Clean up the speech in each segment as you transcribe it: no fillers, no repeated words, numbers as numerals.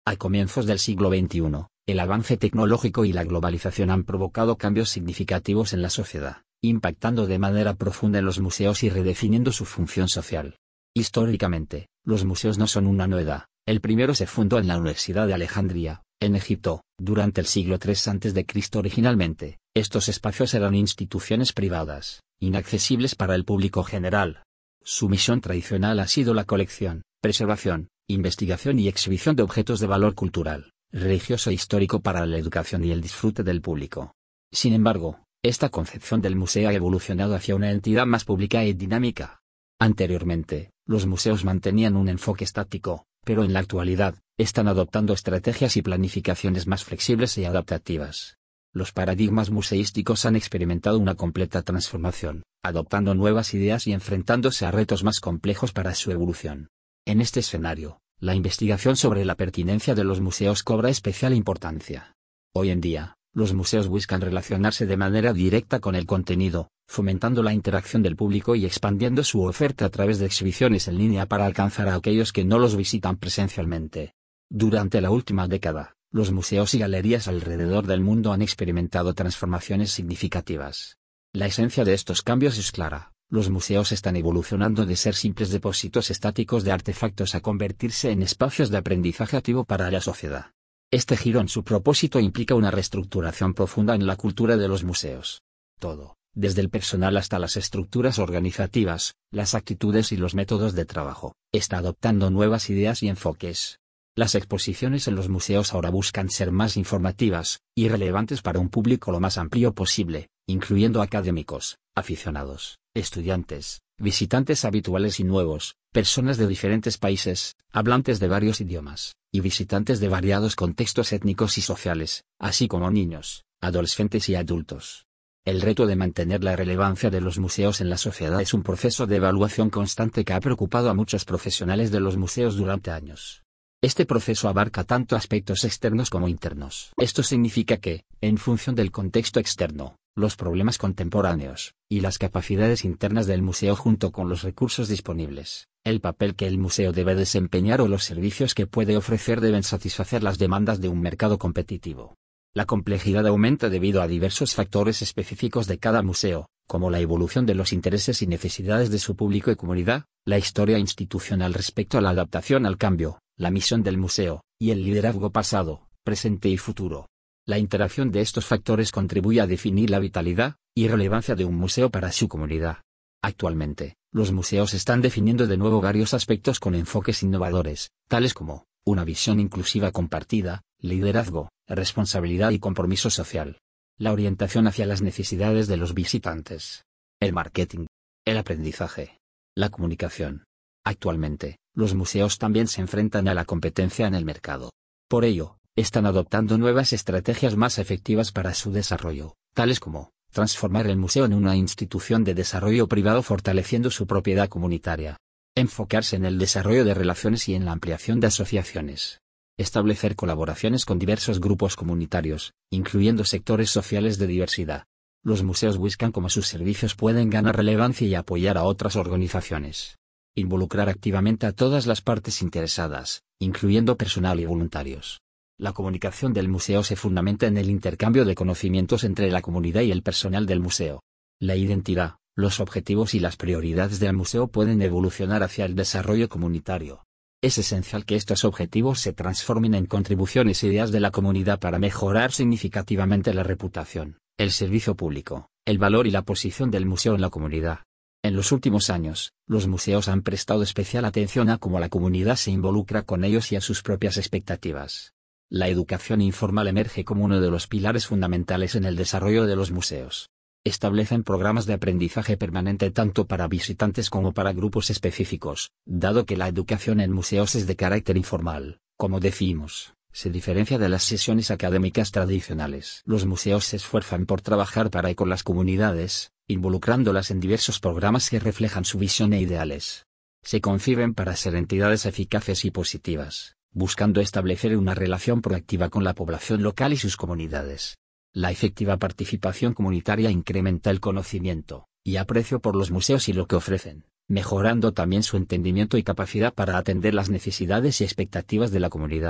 A comienzos del siglo XXI, el avance tecnológico y la globalización han provocado cambios significativos en la sociedad, impactando de manera profunda en los museos y redefiniendo su función social. Históricamente, los museos no son una novedad. El primero se fundó en la Universidad de Alejandría, en Egipto, durante el siglo III a.C. Originalmente, estos espacios eran instituciones privadas, inaccesibles para el público general. Su misión tradicional ha sido la colección, preservación, investigación y exhibición de objetos de valor cultural, religioso e histórico para la educación y el disfrute del público. Sin embargo, esta concepción del museo ha evolucionado hacia una entidad más pública y dinámica. Anteriormente, los museos mantenían un enfoque estático, pero en la actualidad, están adoptando estrategias y planificaciones más flexibles y adaptativas. Los paradigmas museísticos han experimentado una completa transformación, adoptando nuevas ideas y enfrentándose a retos más complejos para su evolución. En este escenario, la investigación sobre la pertinencia de los museos cobra especial importancia. Hoy en día, los museos buscan relacionarse de manera directa con el contenido, fomentando la interacción del público y expandiendo su oferta a través de exhibiciones en línea para alcanzar a aquellos que no los visitan presencialmente. Durante la última década, los museos y galerías alrededor del mundo han experimentado transformaciones significativas. La esencia de estos cambios es clara: los museos están evolucionando de ser simples depósitos estáticos de artefactos a convertirse en espacios de aprendizaje activo para la sociedad. Este giro en su propósito implica una reestructuración profunda en la cultura de los museos. Todo, desde el personal hasta las estructuras organizativas, las actitudes y los métodos de trabajo, está adoptando nuevas ideas y enfoques. Las exposiciones en los museos ahora buscan ser más informativas y relevantes para un público lo más amplio posible, incluyendo académicos, aficionados, estudiantes, visitantes habituales y nuevos, personas de diferentes países, hablantes de varios idiomas, y visitantes de variados contextos étnicos y sociales, así como niños, adolescentes y adultos. El reto de mantener la relevancia de los museos en la sociedad es un proceso de evaluación constante que ha preocupado a muchos profesionales de los museos durante años. Este proceso abarca tanto aspectos externos como internos. Esto significa que, en función del contexto externo, los problemas contemporáneos, y las capacidades internas del museo junto con los recursos disponibles, el papel que el museo debe desempeñar o los servicios que puede ofrecer deben satisfacer las demandas de un mercado competitivo. La complejidad aumenta debido a diversos factores específicos de cada museo, como la evolución de los intereses y necesidades de su público y comunidad, la historia institucional respecto a la adaptación al cambio, la misión del museo, y el liderazgo pasado, presente y futuro. La interacción de estos factores contribuye a definir la vitalidad y relevancia de un museo para su comunidad. Actualmente, los museos están definiendo de nuevo varios aspectos con enfoques innovadores, tales como una visión inclusiva compartida, liderazgo, responsabilidad y compromiso social. La orientación hacia las necesidades de los visitantes. El marketing. El aprendizaje. La comunicación. Actualmente, los museos también se enfrentan a la competencia en el mercado. Por ello, están adoptando nuevas estrategias más efectivas para su desarrollo, tales como transformar el museo en una institución de desarrollo privado fortaleciendo su propiedad comunitaria. Enfocarse en el desarrollo de relaciones y en la ampliación de asociaciones. Establecer colaboraciones con diversos grupos comunitarios, incluyendo sectores sociales de diversidad. Los museos buscan cómo sus servicios pueden ganar relevancia y apoyar a otras organizaciones. Involucrar activamente a todas las partes interesadas, incluyendo personal y voluntarios. La comunicación del museo se fundamenta en el intercambio de conocimientos entre la comunidad y el personal del museo. La identidad, los objetivos y las prioridades del museo pueden evolucionar hacia el desarrollo comunitario. Es esencial que estos objetivos se transformen en contribuciones e ideas de la comunidad para mejorar significativamente la reputación, el servicio público, el valor y la posición del museo en la comunidad. En los últimos años, los museos han prestado especial atención a cómo la comunidad se involucra con ellos y a sus propias expectativas. La educación informal emerge como uno de los pilares fundamentales en el desarrollo de los museos. Establecen programas de aprendizaje permanente tanto para visitantes como para grupos específicos, dado que la educación en museos es de carácter informal, como decimos. Se diferencia de las sesiones académicas tradicionales. Los museos se esfuerzan por trabajar para y con las comunidades, involucrándolas en diversos programas que reflejan su visión e ideales. Se conciben para ser entidades eficaces y positivas, buscando establecer una relación proactiva con la población local y sus comunidades. La efectiva participación comunitaria incrementa el conocimiento y aprecio por los museos y lo que ofrecen, mejorando también su entendimiento y capacidad para atender las necesidades y expectativas de la comunidad.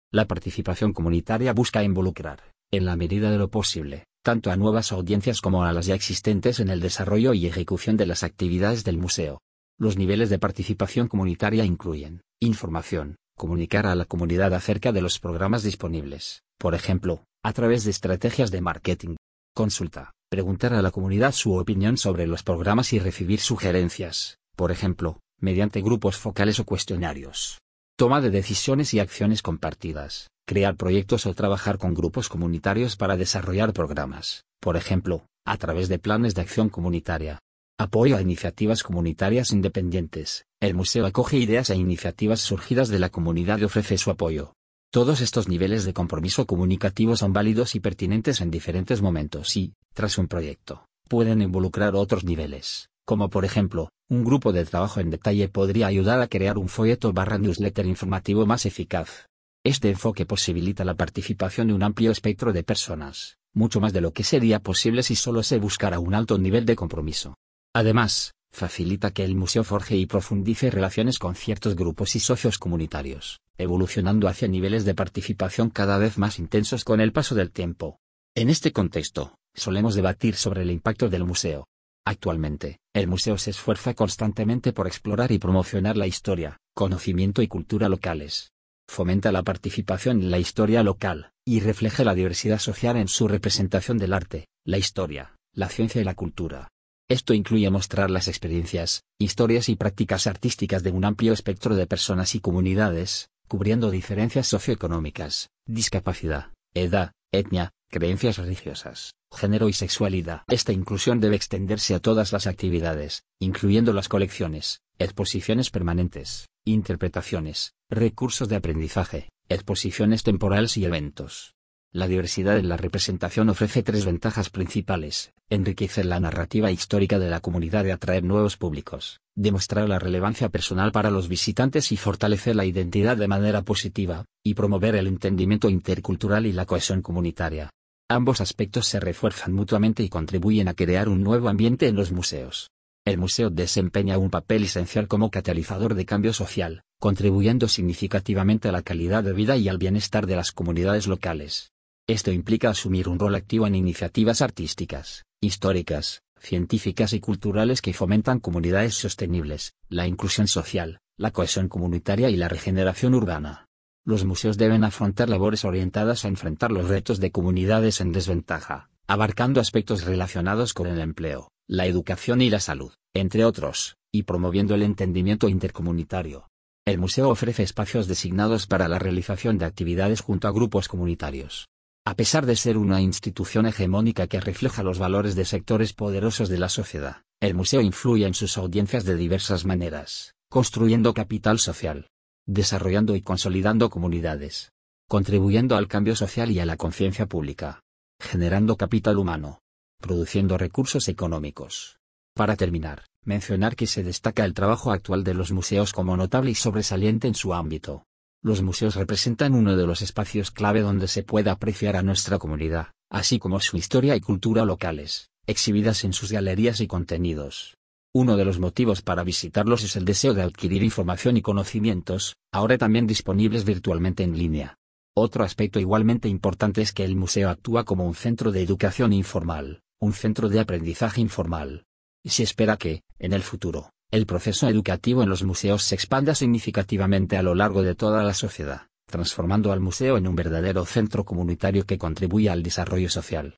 La participación comunitaria busca involucrar, en la medida de lo posible, tanto a nuevas audiencias como a las ya existentes en el desarrollo y ejecución de las actividades del museo. Los niveles de participación comunitaria incluyen: información, comunicar a la comunidad acerca de los programas disponibles, por ejemplo, a través de estrategias de marketing; consulta, preguntar a la comunidad su opinión sobre los programas y recibir sugerencias, por ejemplo, mediante grupos focales o cuestionarios; toma de decisiones y acciones compartidas, crear proyectos o trabajar con grupos comunitarios para desarrollar programas, por ejemplo, a través de planes de acción comunitaria; apoyo a iniciativas comunitarias independientes. El museo acoge ideas e iniciativas surgidas de la comunidad y ofrece su apoyo. Todos estos niveles de compromiso comunicativo son válidos y pertinentes en diferentes momentos y, tras un proyecto, pueden involucrar otros niveles, como por ejemplo, un grupo de trabajo en detalle podría ayudar a crear un folleto/newsletter informativo más eficaz. Este enfoque posibilita la participación de un amplio espectro de personas, mucho más de lo que sería posible si solo se buscara un alto nivel de compromiso. Además, facilita que el museo forje y profundice relaciones con ciertos grupos y socios comunitarios, evolucionando hacia niveles de participación cada vez más intensos con el paso del tiempo. En este contexto, solemos debatir sobre el impacto del museo. Actualmente, el museo se esfuerza constantemente por explorar y promocionar la historia, conocimiento y cultura locales. Fomenta la participación en la historia local, y refleja la diversidad social en su representación del arte, la historia, la ciencia y la cultura. Esto incluye mostrar las experiencias, historias y prácticas artísticas de un amplio espectro de personas y comunidades, cubriendo diferencias socioeconómicas, discapacidad, edad, etnia, creencias religiosas, género y sexualidad. Esta inclusión debe extenderse a todas las actividades, incluyendo las colecciones, exposiciones permanentes, interpretaciones, recursos de aprendizaje, exposiciones temporales y eventos. La diversidad en la representación ofrece tres ventajas principales: enriquecer la narrativa histórica de la comunidad y atraer nuevos públicos, demostrar la relevancia personal para los visitantes y fortalecer la identidad de manera positiva, y promover el entendimiento intercultural y la cohesión comunitaria. Ambos aspectos se refuerzan mutuamente y contribuyen a crear un nuevo ambiente en los museos. El museo desempeña un papel esencial como catalizador de cambio social, contribuyendo significativamente a la calidad de vida y al bienestar de las comunidades locales. Esto implica asumir un rol activo en iniciativas artísticas, históricas, científicas y culturales que fomentan comunidades sostenibles, la inclusión social, la cohesión comunitaria y la regeneración urbana. Los museos deben afrontar labores orientadas a enfrentar los retos de comunidades en desventaja, abarcando aspectos relacionados con el empleo, la educación y la salud, entre otros, y promoviendo el entendimiento intercomunitario. El museo ofrece espacios designados para la realización de actividades junto a grupos comunitarios. A pesar de ser una institución hegemónica que refleja los valores de sectores poderosos de la sociedad, el museo influye en sus audiencias de diversas maneras, construyendo capital social, desarrollando y consolidando comunidades, contribuyendo al cambio social y a la conciencia pública, generando capital humano, produciendo recursos económicos. Para terminar, mencionar que se destaca el trabajo actual de los museos como notable y sobresaliente en su ámbito. Los museos representan uno de los espacios clave donde se puede apreciar a nuestra comunidad, así como su historia y cultura locales, exhibidas en sus galerías y contenidos. Uno de los motivos para visitarlos es el deseo de adquirir información y conocimientos, ahora también disponibles virtualmente en línea. Otro aspecto igualmente importante es que el museo actúa como un centro de educación informal, un centro de aprendizaje informal. Y se espera que, en el futuro, el proceso educativo en los museos se expanda significativamente a lo largo de toda la sociedad, transformando al museo en un verdadero centro comunitario que contribuye al desarrollo social.